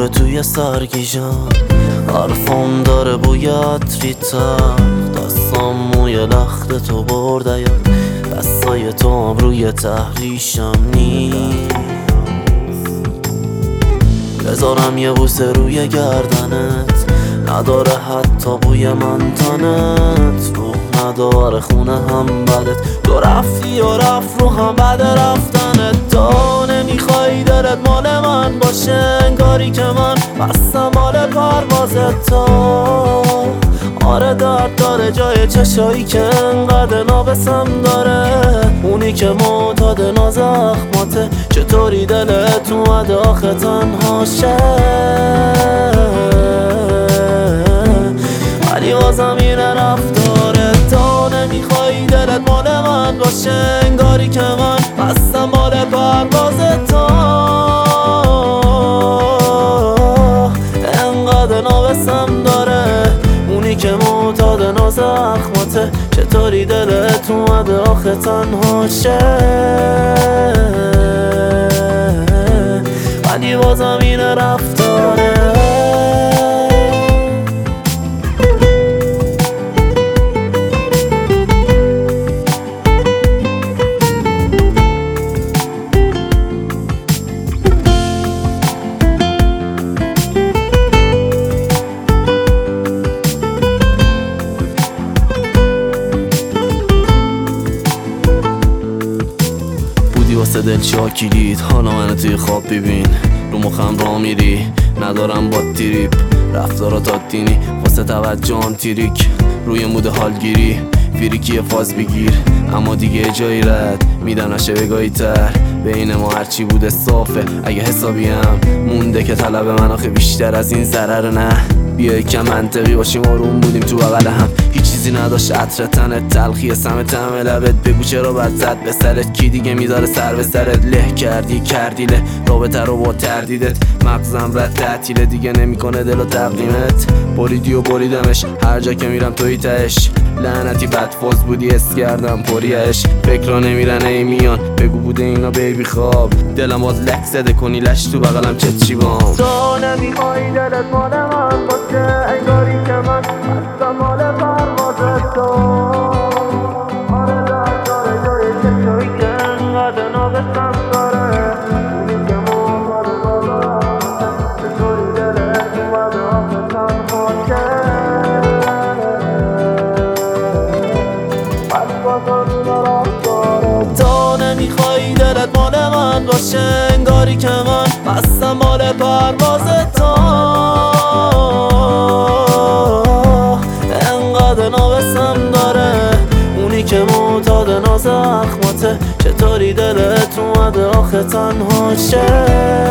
خوبه توی سرگیجم، حرفم داره بوی عطری‌تر، دستم موی لخت تو برده یاد، دستای تو هم روی تحریشم نیست. بذارم یه بوسه روی گردنت، نداره حتی بوی منتنت، روح نداره خونه هم بدت، تو رفتی و رفت رو هم بد رفتنت. تو نمیخوای دلت مال من باشه، انگاری که من بستم مال پروازت. تو آره درد داره جای چشایی که انقدر نابسم داره، اونی که معتاد نازخماته، چطوری دلت اومده آخه تنها شه. ولی بازم این رفتاره، تو نمیخوای دلت مال من باشه، انگاری که من بستم مال پروازت. تو انقدر نابسم داره، اونی که معتاد نازخماته، چطوری دلت اومده آخه تنها شه. ولی بازم این رفتاره. واسه دل چا کلید، حالا منو توی خواب ببین، رو مخم را میری، ندارم با تریپ، رفتارات دینی واسه توجهم تیریک، روی مود حالگیری فیریکی فاز بگیر، اما دیگه جایی رد میدن نشه بگاهی تر، بین ما هرچی بوده صافه، اگه حسابی هم مونده که طلب من آخه بیشتر از این ضرر نه. بیا یکم منطقی باشیم، آروم بودیم تو بغل هم، هیچ چیزی نداشت عطر تنت، تلخی سمت همه لبت، بگو چرا بد زد به سرت، کی دیگه میذاره سر به سرت، له کردی له رابطه رو با تردیدت، مغزم رد تعطیله دیگه نمیکنه دل و تقدیمت، بریدی و بریدمش، هر جا که میرم توی تهش، لعنتی بدفاز بودی اس کردم پریش، فکرا نمیرن ای میان، بگو بوده اینا بیبی خواب، دلم باز لک زده کنی لش تو بغلم چه بام. تو نمیخوای دلت مال من باشه، انگاری که من بستم مال پروازت. تو آره درد داره جای چشایی که انقدر نابسم داره، اونی که معتاد نازخماته، چطوری دلت اومده آخه تنها شه. ولی بازم این رفتاره، تو نمیخوای دلت مال من باشه، انگاری که من بستم مال پروازت. تو انقدر نابسم داره، اونی که معتاد نازخماته، چطوری دلت اومده آخه تنها شه.